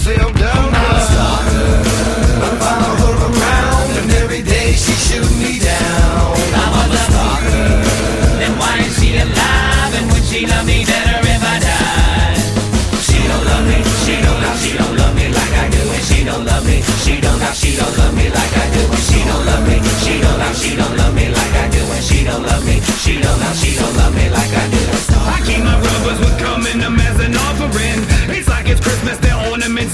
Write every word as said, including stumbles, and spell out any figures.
say I'm down. I'm a stalker. I follow her around, and every day she shoot me down. I'm a stalker. Then why is she alive? And would she love me better if I died? She don't love me. She don't love. She don't love me like I do, and she don't love me. She don't love. She don't love me like I do, and she don't love me. She don't love. She don't love me like I do, and she don't love me. She don't love. She don't love me like I do.